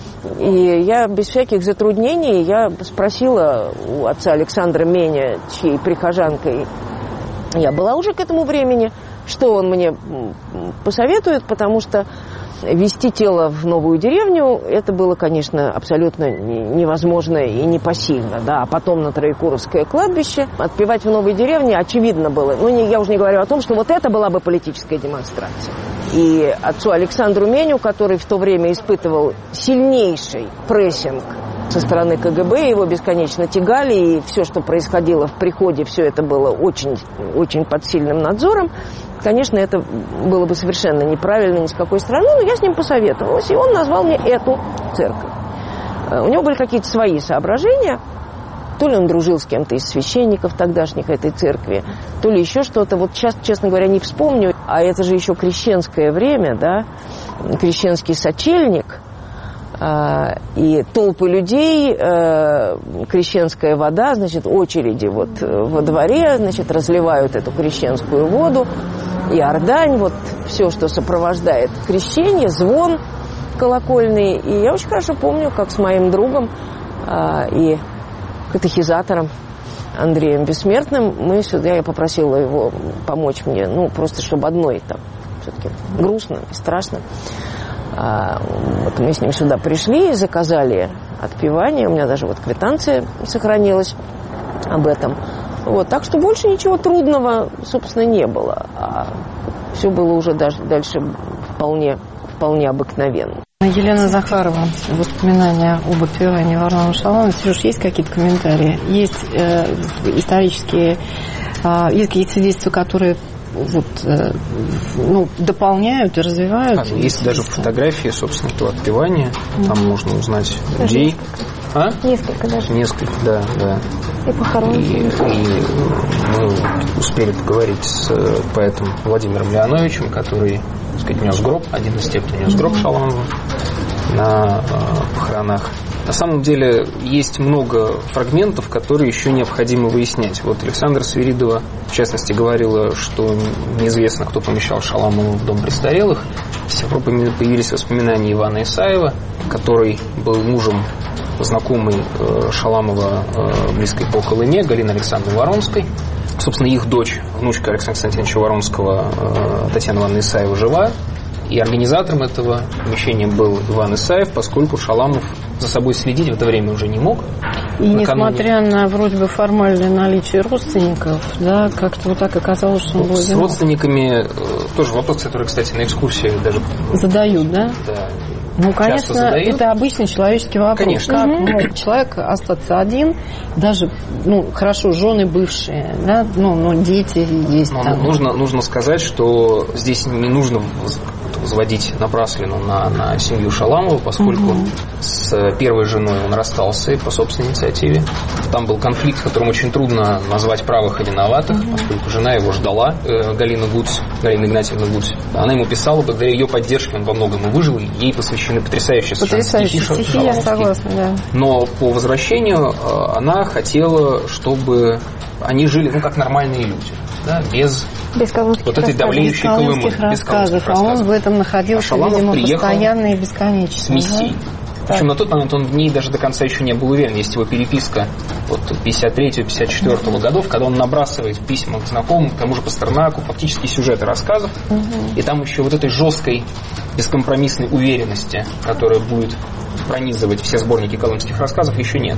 И я без всяких затруднений, я спросила у отца Александра Меня, чьей прихожанкой я была уже к этому времени, что он мне посоветует, потому что везти тело в новую деревню, это было, конечно, абсолютно невозможно и непосильно, да, а потом на Троекуровское кладбище отпевать в новой деревне очевидно было. Я уже не говорю о том, что вот это была бы политическая демонстрация. И отцу Александру Меню, который в то время испытывал сильнейший прессинг со стороны КГБ, его бесконечно тягали, и все, что происходило в приходе, все это было очень, очень под сильным надзором. Конечно, это было бы совершенно неправильно ни с какой стороны, но я с ним посоветовалась, и он назвал мне эту церковь. У него были какие-то свои соображения, то ли он дружил с кем-то из священников тогдашних этой церкви, то ли еще что-то. Вот сейчас, честно говоря, не вспомню. А это же еще крещенское время, да, крещенский сочельник, и толпы людей, крещенская вода, значит, очереди вот во дворе, значит, разливают эту крещенскую воду, и ордань, вот все, что сопровождает крещение, звон колокольный. И я очень хорошо помню, как с моим другом и катехизатором Андреем Бессмертным я попросила его помочь мне, просто чтобы одной, там, все-таки грустно и страшно. Вот мы с ним сюда пришли, заказали отпевание, у меня даже вот квитанция сохранилась об этом. Вот, так что больше ничего трудного, собственно, не было. А все было уже даже дальше вполне обыкновенно. Елена Захарова, воспоминания об отпевании Варлама Шаламова. Сереж, есть какие-то комментарии? Есть исторические, есть какие-то свидетельства, которые дополняют и развивают? Есть даже фотографии, собственно, этого отпевания. Там можно узнать людей. Несколько даже. Несколько, да. И похоронки. И мы успели поговорить с поэтом Владимиром Леоновичем, который, так сказать, нес гроб, один из тех, кто нес гроб Шаламова на похоронах. На самом деле есть много фрагментов, которые еще необходимо выяснять. Вот Александра Свиридова, в частности, говорила, что неизвестно, кто помещал Шаламова в дом престарелых. С тех пор появились воспоминания Ивана Исаева, который был мужем знакомой Шаламова, близкой по Колыме, Галины Александровны Воронской. Собственно, их дочь, внучка Александра Константиновича Воронского, Татьяна Ивановна Исаева, жива. И организатором этого помещения был Иван Исаев, поскольку Шаламов за собой следить в это время уже не мог. И несмотря на вроде бы формальное наличие родственников, да, как-то вот так оказалось, что он был одинок. С родственниками тоже вопрос, который, кстати, на экскурсии даже задают, да? Да. Конечно, это обычный человеческий вопрос. Конечно. Как может человек остаться один, даже, хорошо, жены бывшие, да, дети есть. Нужно сказать, что здесь не нужно взводить напраслину на семью Шаламова, поскольку с первой женой он расстался по собственной инициативе. Там был конфликт, в котором очень трудно назвать правых и виноватых, поскольку жена его ждала, Галина Игнатьевна Гуц. Она ему писала, благодаря ее поддержке он во многом и выжил, ей посвящены потрясающие стихи, я согласна, да. Но по возвращению она хотела, чтобы они жили, как нормальные люди, да, без вот этой давлеющей Колымы. Рассказов. А он в этом находился, видимо, постоянно и бесконечно. С миссией. Причем на тот момент он в ней даже до конца еще не был уверен. Есть его переписка от 53-54 годов, когда он набрасывает письма к знакомым, к тому же Пастернаку, фактически сюжеты рассказов. И там еще вот этой жесткой, бескомпромиссной уверенности, которая будет пронизывать все сборники колымских рассказов, еще нет.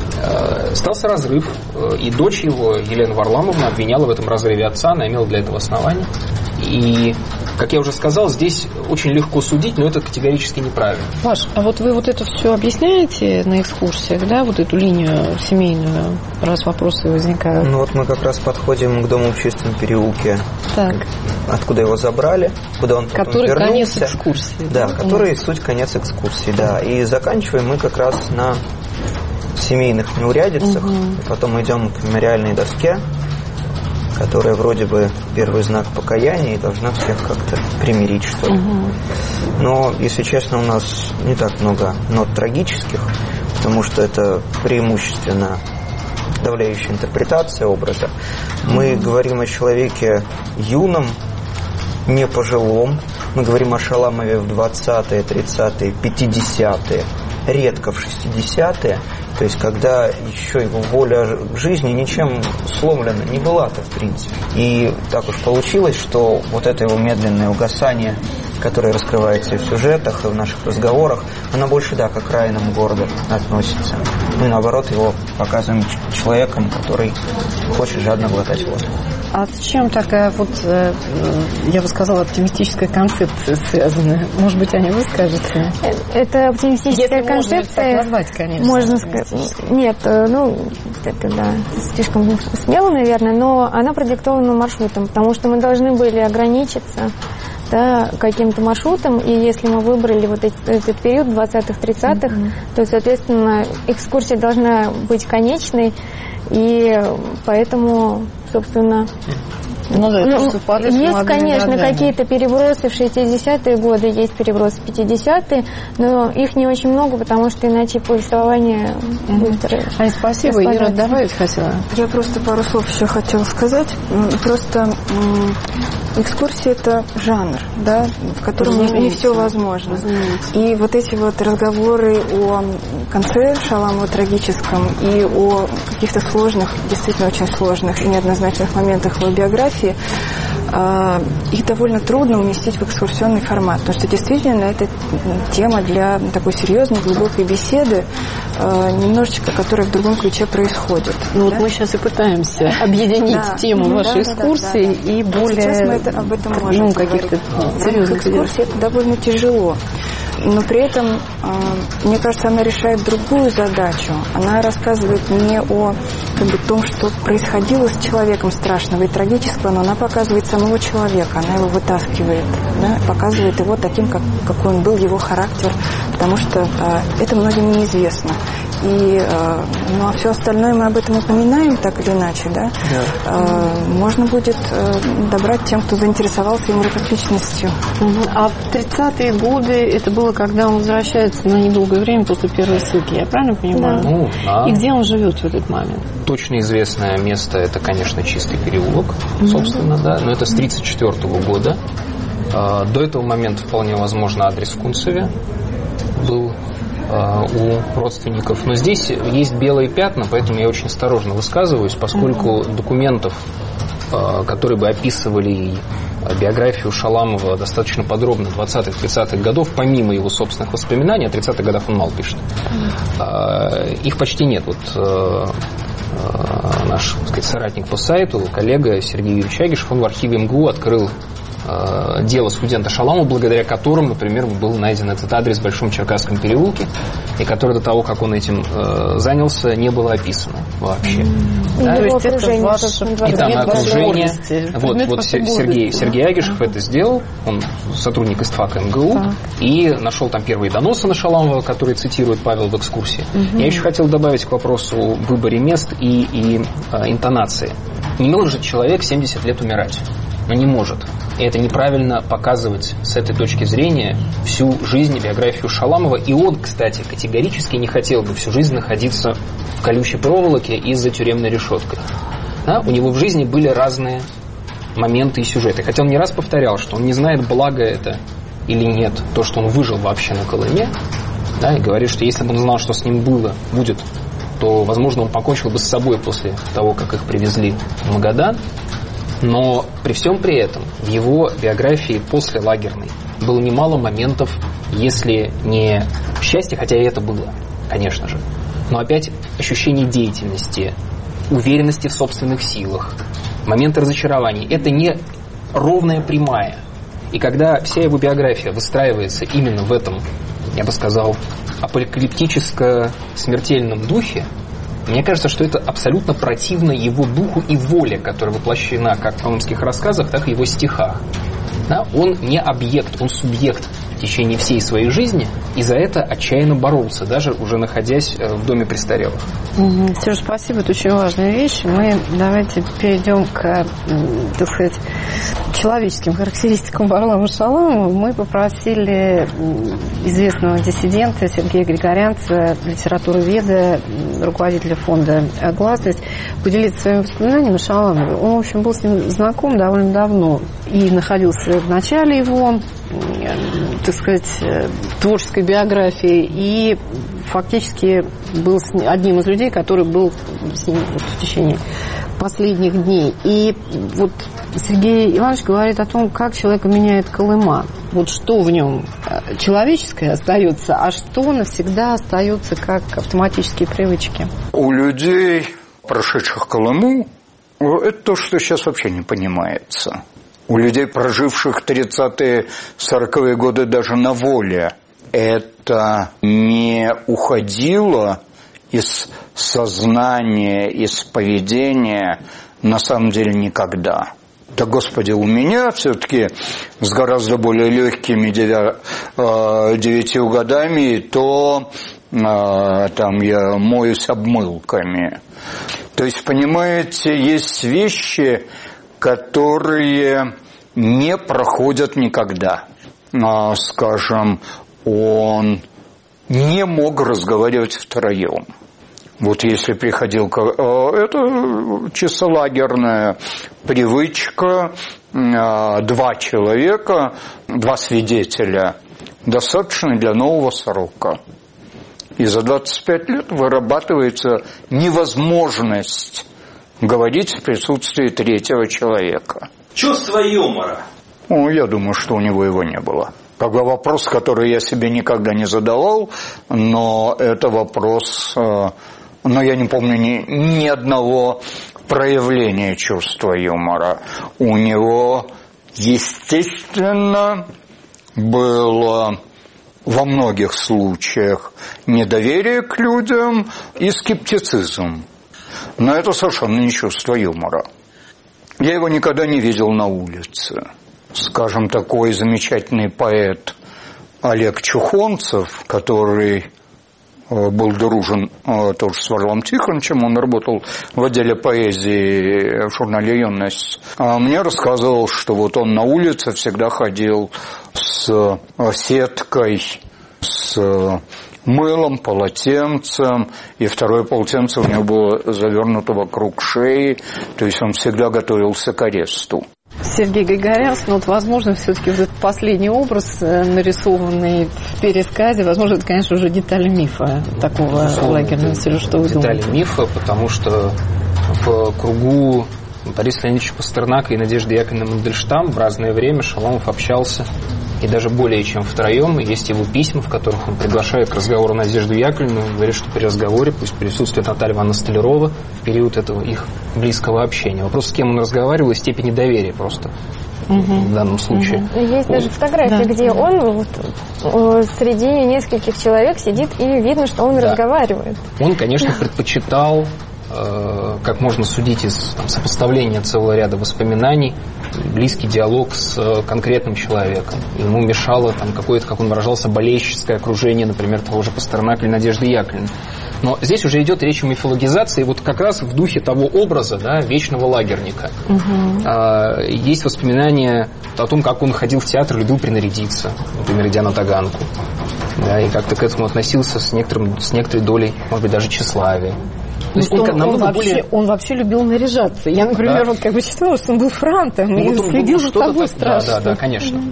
Стался разрыв, и дочь его, Елена Варламовна, обвиняла в этом разрыве отца, она имела для этого основания. И, как я уже сказал, здесь очень легко судить, но это категорически неправильно. Паш, а вот вы вот это все объясняете на экскурсиях, да, вот эту линию семейную, раз вопросы возникают? Ну вот мы как раз подходим к дому в Чистом переулке, так. Откуда его забрали, куда он потом который вернулся. Конец экскурсии. Да, который суть конец экскурсии, да. И заканчиваем мы как раз на семейных неурядицах, и потом идем к мемориальной доске, которая вроде бы первый знак покаяния и должна всех как-то примирить, что ли. Но, если честно, у нас не так много нот трагических, потому что это преимущественно давляющая интерпретация образа. Мы говорим о человеке юном, не пожилом. Мы говорим о Шаламове в 20-е, 30-е, 50-е, редко в 60-е. То есть, когда еще его воля к жизни ничем сломлена не была-то, в принципе. И так уж получилось, что вот это его медленное угасание, которое раскрывается и в сюжетах, и в наших разговорах, оно больше, да, к окраинам города относится. Мы, наоборот, его показываем человеком, который хочет жадно глотать воздух. А с чем такая вот, я бы сказала, оптимистическая концепция связана? Может быть, Аня, вы скажете? Это оптимистическая концепция. Можно назвать, конечно. Можно сказать. Нет, это да, слишком смело, наверное, но она продиктована маршрутом, потому что мы должны были ограничиться, да, каким-то маршрутом, и если мы выбрали вот этот период 20-х, 30-х, то, соответственно, экскурсия должна быть конечной, и поэтому, собственно, есть, конечно, какие-то перебросы в 60-е годы, есть перебросы в 50-е, но их не очень много, потому что иначе повествование быстро. Ань, спасибо. Ира, добавить хотела? Я просто пару слов еще хотела сказать. Просто экскурсия – это жанр, да, в котором не все возможно. И вот эти вот разговоры о конце Шаламова трагическом и о каких-то сложных, действительно очень сложных и неоднозначных моментах его биографии, их довольно трудно уместить в экскурсионный формат, потому что действительно это тема для такой серьезной, глубокой беседы, немножечко, которая в другом ключе происходит. Ну вот мы сейчас и пытаемся объединить тему вашей экскурсии и более... Сейчас мы об этом можем каких-то серьезных экскурсий. Это довольно тяжело. Но при этом, мне кажется, она решает другую задачу. Она рассказывает не о том, что происходило с человеком страшного и трагического, но она показывает самого человека, она его вытаскивает, да, показывает его таким, какой он был, его характер, потому что это многим неизвестно. И, ну, а все остальное мы об этом упоминаем так или иначе, да? Можно будет добрать тем, кто заинтересовался ему как личностью. А в 30-е годы это было, когда он возвращается на недолгое время после первой ссылки, я правильно понимаю? Да. Ну, да. И где он живет в этот момент? Точно известное место — это, конечно, Чистый переулок, собственно, да, но это с 1934 года. До этого момента вполне возможно адрес в Кунцеве был у родственников. Но здесь есть белые пятна, поэтому я очень осторожно высказываюсь, поскольку документов, которые бы описывали биографию Шаламова достаточно подробно 20-30-х годов, помимо его собственных воспоминаний, о 30-х годах он мало пишет, их почти нет. Вот наш, так сказать, соратник по сайту, коллега Сергей Юрьевич Агишев, он в архиве МГУ открыл дела студента Шаламова, благодаря которым, например, был найден этот адрес в Большом Черкасском переулке, и который до того, как он этим занялся, не было описано вообще. Да? То есть это и там окружение. Вот Сергей Агишев это сделал, он сотрудник истфака МГУ, и нашел там первые доносы на Шаламова, которые цитирует Павел в экскурсии. Я еще хотел добавить к вопросу о выборе мест и интонации. Не может человек 70 лет умирать. Но не может. И это неправильно показывать с этой точки зрения всю жизнь и биографию Шаламова. И он, кстати, категорически не хотел бы всю жизнь находиться в колючей проволоке и за тюремной решеткой. Да? У него в жизни были разные моменты и сюжеты. Хотя он не раз повторял, что он не знает, благо это или нет, то, что он выжил вообще на Колыме. Да, и говорит, что если бы он знал, что с ним будет, то, возможно, он покончил бы с собой после того, как их привезли в Магадан. Но при всем при этом в его биографии послелагерной было немало моментов, если не счастья, хотя и это было, конечно же, но опять ощущение деятельности, уверенности в собственных силах, моменты разочарований. Это не ровная прямая. И когда вся его биография выстраивается именно в этом, я бы сказал, апокалиптическо-смертельном духе, мне кажется, что это абсолютно противно его духу и воле, которая воплощена как в колымских рассказах, так и в его стихах. Да? Он не объект, он субъект в течение всей своей жизни, и за это отчаянно боролся, даже уже находясь в доме престарелых. Сереж, спасибо, это очень важная вещь. Мы давайте перейдем к, так сказать, человеческим характеристикам Варлама Шаламова. Мы попросили известного диссидента Сергея Григорянца, литературоведа, руководителя фонда «Гласность», поделиться своими воспоминаниями о Шаламове. Он, в общем, был с ним знаком довольно давно и находился в начале его, так сказать, творческой биографии, и фактически был одним из людей, который был с ним в течение последних дней. И вот Сергей Иванович говорит о том, как человека меняет Колыма. Вот что в нем человеческое остается, а что навсегда остается как автоматические привычки. У людей, прошедших Колыму, это то, что сейчас вообще не понимается. У людей, проживших 30-е, 40-е годы даже на воле, это не уходило из сознания, из поведения на самом деле никогда. Да, Господи, у меня все-таки с гораздо более легкими 9 годами, то там я моюсь обмылками. То есть, понимаете, есть вещи, которые не проходят никогда. Скажем, он не мог разговаривать втроем. Вот если приходил... Это чисто лагерная привычка. 2 человека, 2 свидетеля достаточно для нового срока. И за 25 лет вырабатывается невозможность говорить в присутствии 3-го человека. Чувство юмора. Я думаю, что у него его не было. Как бы вопрос, который я себе никогда не задавал, но это вопрос... Но я не помню ни одного проявления чувства юмора. У него, естественно, было во многих случаях недоверие к людям и скептицизм. Но это совершенно не чувство юмора. Я его никогда не видел на улице. Скажем, такой замечательный поэт Олег Чухонцев, который был дружен тоже с Варлам Тихоновичем, он работал в отделе поэзии в журнале «Юность». Мне рассказывал, что вот он на улице всегда ходил с сеткой, с мылом, полотенцем, и второе полотенце у него было завернуто вокруг шеи, то есть он всегда готовился к аресту. Сергей Григорянц, но вот, возможно, все-таки вот этот последний образ, нарисованный в пересказе, возможно, это, конечно, уже детали мифа такого лагерного. Что вы думаете? Детали мифа, потому что в кругу Бориса Леонидовича Пастернака и Надежды Яковлевны Мандельштам в разное время Шаламов общался, и даже более чем втроем. Есть его письма, в которых он приглашает к разговору Надежду Яковлевну, говорит, что при разговоре пусть присутствует Наталья Ивановна Столярова в период этого их близкого общения. Вопрос, с кем он разговаривал, и степени доверия просто в данном случае. Есть даже фотография, где он среди нескольких человек сидит, и видно, что он разговаривает. Он, конечно, предпочитал, как можно судить из сопоставления целого ряда воспоминаний, близкий диалог с конкретным человеком. Ему мешало какое-то, как он выражался, болельщическое окружение, например, того же Пастернака или Надежды Яковлевны. Но здесь уже идет речь о мифологизации, вот как раз в духе того образа, вечного лагерника. Есть воспоминания о том, как он ходил в театр, любил принарядиться, например, идя на таганку. И как-то к этому относился с некоторой долей, может быть, даже тщеславия. То есть он вообще любил наряжаться. Я, например, читала, что он был франтом и следил за собой страшно. Да, конечно.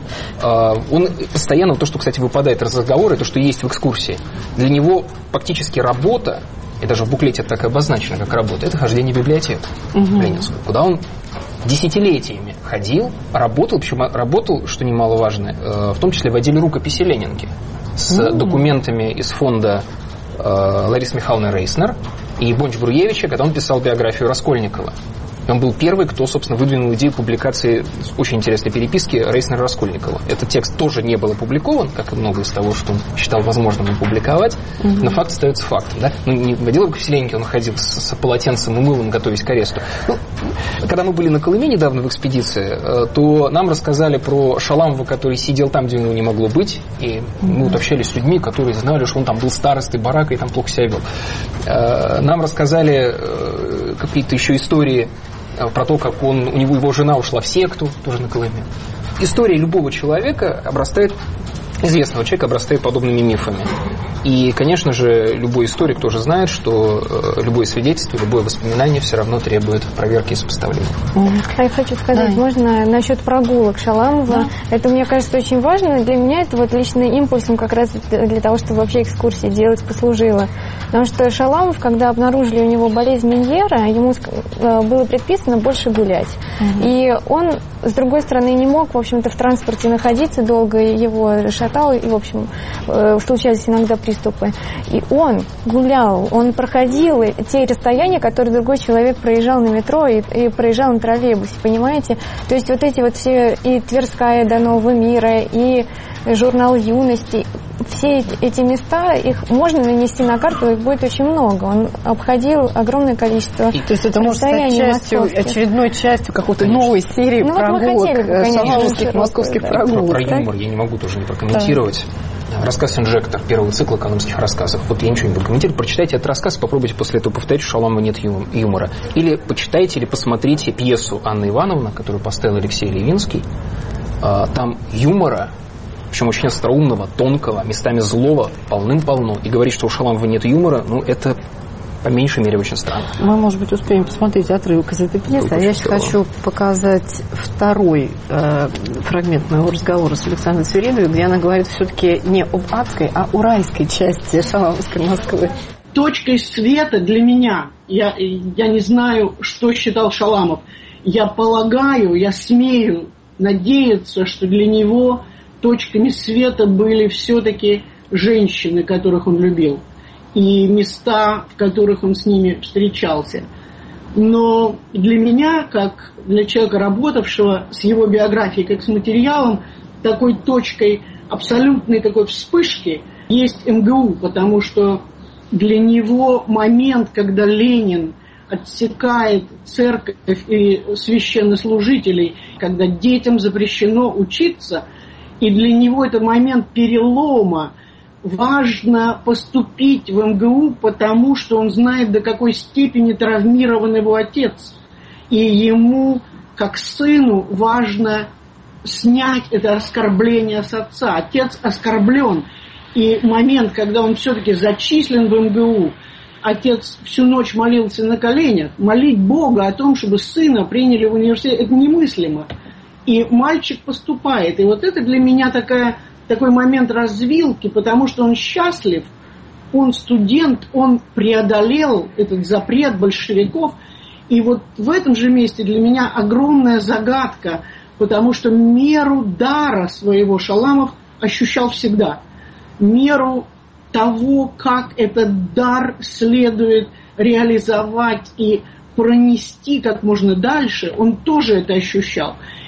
Он постоянно, то, что, кстати, выпадает из разговора, то, что есть в экскурсии, для него фактически работа, и даже в буклете это так обозначено, как работа, это хождение в библиотеку Ленинскую, куда он десятилетиями ходил, работал, причем работал, что немаловажно, в том числе в отделе рукописи Ленинки, с документами из фонда Ларисы Михайловны Рейснер и Бонч-Бруевича, когда он писал биографию Раскольникова. Он был первый, кто, собственно, выдвинул идею публикации очень интересной переписки Рейснера-Раскольникова. Этот текст тоже не был опубликован, как и много из того, что он считал возможным опубликовать, но факт остается фактом. Не в отдел рукописи Ленинки он ходил с полотенцем и мылом, готовясь к аресту. Когда мы были на Колыме недавно в экспедиции, то нам рассказали про Шаламова, который сидел там, где у него не могло быть, и мы общались с людьми, которые знали, что он там был старостой барака и там плохо себя вел. Нам рассказали какие-то еще истории про то, как его жена ушла в секту, тоже на Колыме. История любого человека известного человека обрастает подобными мифами. И, конечно же, любой историк тоже знает, что любое свидетельство, любое воспоминание все равно требует проверки и сопоставления. Я хочу сказать, можно насчет прогулок Шаламова. Это, мне кажется, очень важно. Для меня это личным импульсом как раз для того, чтобы вообще экскурсии делать, послужило. Потому что Шаламов, когда обнаружили у него болезнь Меньера, ему было предписано больше гулять. И он, с другой стороны, не мог, в общем-то, в транспорте находиться долго, его шатало, и, в общем, случались иногда приступы. И он гулял, он проходил те расстояния, которые другой человек проезжал на метро и проезжал на троллейбусе, понимаете? То есть эти все, и Тверская до Нового мира, и журнал «Юности», все эти места, их можно нанести на карту, их будет очень много. Он обходил огромное количество. То есть это может стать очередной частью какой-то новой серии прогулок, шаламовских московских прогулок. Про юмор я не могу тоже не прокомментировать. Рассказ «Инжектор» первого цикла колымских рассказов. Я ничего не буду комментировать. Прочитайте этот рассказ, попробуйте после этого повторить, что у Шаламова нет юмора. Или почитайте, или посмотрите пьесу Анны Ивановны, которую поставил Алексей Левинский. Там юмора, причем очень остроумного, тонкого, местами злого, полным-полно. И говорить, что у Шаламова нет юмора, это по меньшей мере очень странно. Мы, может быть, успеем посмотреть отрывок из этой пьесы. А я сейчас хочу показать второй фрагмент моего разговора с Александрой Свиридовой, где она говорит все-таки не об адской, а о райской части шаламовской Москвы. Точкой света для меня, я не знаю, что считал Шаламов, я полагаю, я смею надеяться, что для него точками света были все-таки женщины, которых он любил, и места, в которых он с ними встречался. Но для меня, как для человека, работавшего с его биографией, как с материалом, такой точкой абсолютной такой вспышки есть МГУ, потому что для него момент, когда Ленин отсекает церковь и священнослужителей, когда детям запрещено учиться, и для него это момент перелома. Важно поступить в МГУ, потому что он знает, до какой степени травмирован его отец. И ему, как сыну, важно снять это оскорбление с отца. Отец оскорблен. И момент, когда он все-таки зачислен в МГУ, отец всю ночь молился на коленях. Молить Бога о том, чтобы сына приняли в университет, это немыслимо. И мальчик поступает. И это для меня такой момент развилки, потому что он счастлив, он студент, он преодолел этот запрет большевиков. И в этом же месте для меня огромная загадка, потому что меру дара своего Шаламов ощущал всегда. Меру того, как этот дар следует реализовать и пронести как можно дальше, он тоже это ощущал.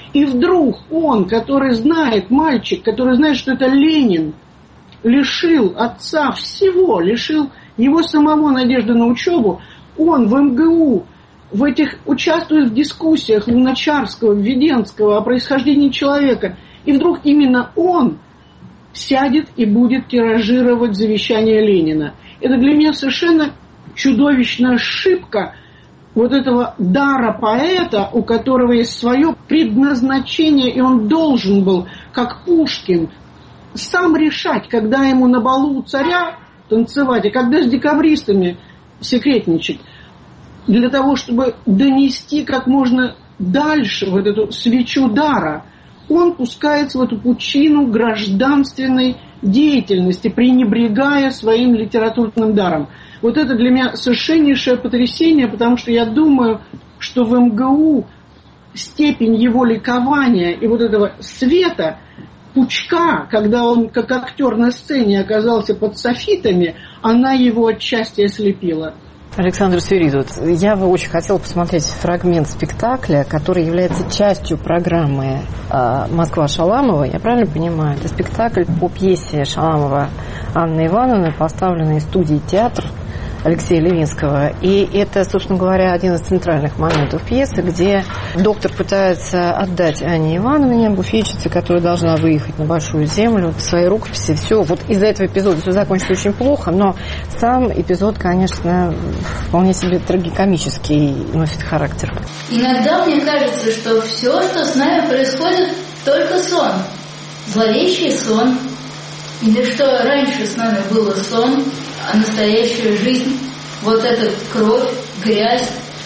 И вдруг он, который знает, мальчик, который знает, что это Ленин, лишил отца всего, лишил его самого надежды на учебу, он в МГУ, участвует в дискуссиях Луначарского, Введенского о происхождении человека, и вдруг именно он сядет и будет тиражировать завещание Ленина. Это для меня совершенно чудовищная ошибка вот этого дара поэта, у которого есть свое предназначение, и он должен был, как Пушкин, сам решать, когда ему на балу у царя танцевать, а когда с декабристами секретничать, для того, чтобы донести как можно дальше вот эту свечу дара. Он пускается в эту пучину гражданственной деятельности, пренебрегая своим литературным даром. Вот это для меня совершеннейшее потрясение, потому что я думаю, что в МГУ степень его ликования и вот этого света, пучка, когда он как актер на сцене оказался под софитами, она его отчасти ослепила. Александр Свиридов, я бы очень хотела посмотреть фрагмент спектакля, который является частью программы «Москва» Шаламова. Я правильно понимаю? Это спектакль по пьесе Шаламова Анны Ивановны, поставленной студией «Театр» Алексея Левинского. И это, собственно говоря, один из центральных моментов пьесы, где доктор пытается отдать Анне Ивановне, буфетчице, которая должна выехать на Большую Землю, свои рукописи. Все. Вот из-за этого эпизода все закончится очень плохо, но сам эпизод, конечно, вполне себе трагикомический носит характер. Иногда мне кажется, что все, что с нами происходит, только сон. Зловещий сон. Или что раньше с нами было сон, а настоящая жизнь, вот эта кровь, грязь.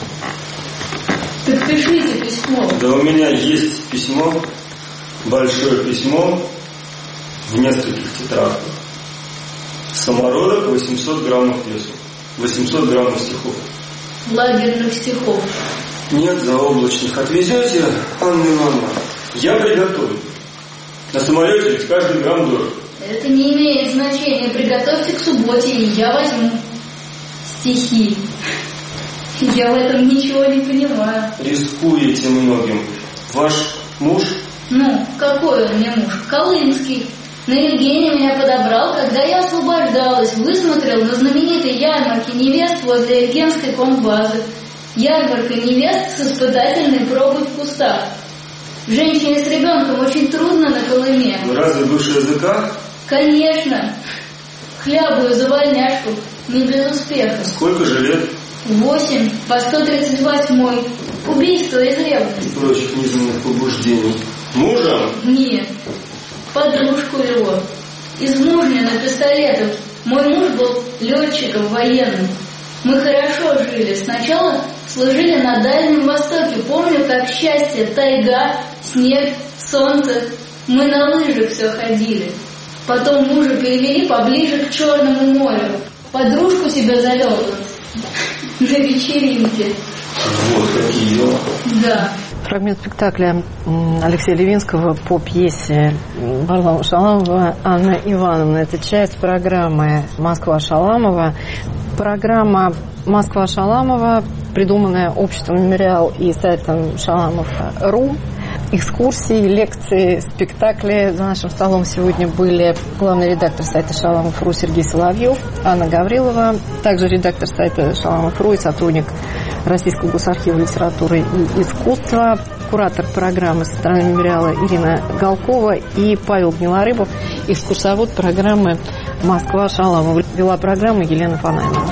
Так пишите письмо. Да у меня есть письмо, большое письмо, в нескольких тетрадках. Самородок 800 граммов весу, 800 граммов стихов. Лагерных стихов. Нет, заоблачных. Отвезете, Анна Ивановна? Я приготовлю. На самолете ведь каждый грамм дорог. Это не имеет значения. Приготовьте к субботе, и я возьму стихи. Я в этом ничего не понимаю. Рискуете многим. Ваш муж? Ну, какой он мне муж? Колымский. На Евгения меня подобрал, когда я освобождалась. Высмотрел на знаменитой ярмарке невест возле Евгенской комбазы. Ярмарка невест с испытательной пробой в кустах. Женщине с ребенком очень трудно на Колыме. Вы разве бывший языка? Конечно. Хлябаю за вольняшку, не без успеха. Сколько же лет? 8 по 138. Убийство из ревности. И прочих низменных побуждений. Мужа? Нет. Подружку его. Из мужнина пистолетов. Мой муж был летчиком военным. Мы хорошо жили. Сначала служили на Дальнем Востоке. Помню, как счастье, тайга, снег, солнце. Мы на лыжах все ходили. Потом мужа перевели поближе к Черному морю. Подружку себе завел на вечеринке. Вот какие дела. Да. Фрагмент спектакля Алексея Левинского по пьесе Варлама Шаламова «Анна Ивановна». Это часть программы «Москва» Шаламова. Программа «Москва» Шаламова, придуманная обществом «Мемориал» и сайтом Шаламов.ру. Экскурсии, лекции, спектакли. За нашим столом сегодня были главный редактор сайта Шаламов.ру Сергей Соловьев, Анна Гаврилова, также редактор сайта Шаламов.ру и сотрудник Российского госархива литературы и искусства, куратор программы со стороны мемориала Ирина Галкова и Павел Гнилорыбов, экскурсовод программы «Москва» Шаламова. Вела программу Елена Фанайнова.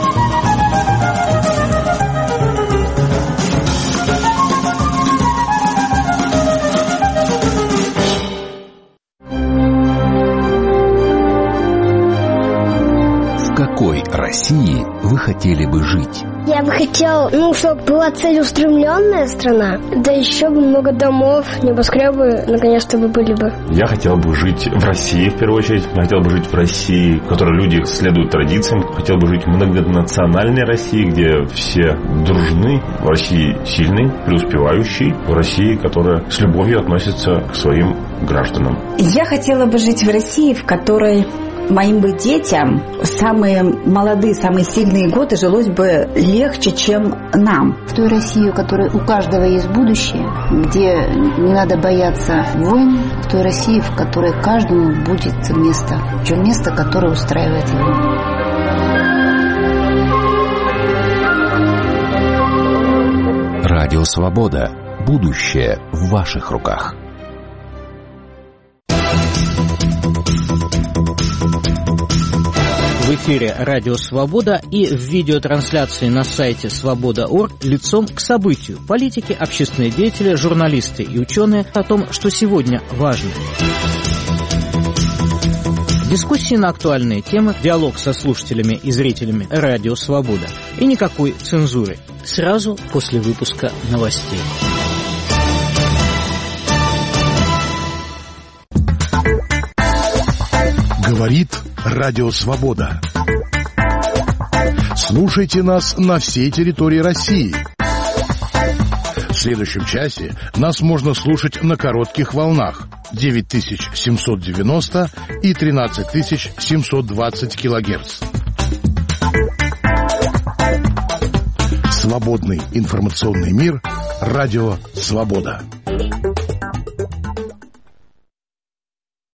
В какой России вы хотели бы жить? Я бы хотел, чтобы была целеустремленная страна, да еще бы много домов, небоскребы наконец-то бы были бы. Я хотел бы жить в России, в первую очередь. Я хотел бы жить в России, в которой люди следуют традициям. Хотел бы жить в многонациональной России, где все дружны. В России сильной, преуспевающей. В России, которая с любовью относится к своим гражданам. Я хотела бы жить в России, в которой моим бы детям самые молодые, самые сильные годы жилось бы легче, чем нам. В той России, у которой у каждого есть будущее, где не надо бояться войн, в той России, в которой каждому будет место, причем место, которое устраивает его. Радио Свобода. Будущее в ваших руках. В эфире «Радио Свобода» и в видеотрансляции на сайте свобода.орг лицом к событию. Политики, общественные деятели, журналисты и ученые о том, что сегодня важно. Дискуссии на актуальные темы, диалог со слушателями и зрителями «Радио Свобода». И никакой цензуры. Сразу после выпуска новостей. Говорит Радио Свобода. Слушайте нас на всей территории России. В следующем часе нас можно слушать на коротких волнах 9790 и 13720 килогерц. Свободный информационный мир. Радио Свобода.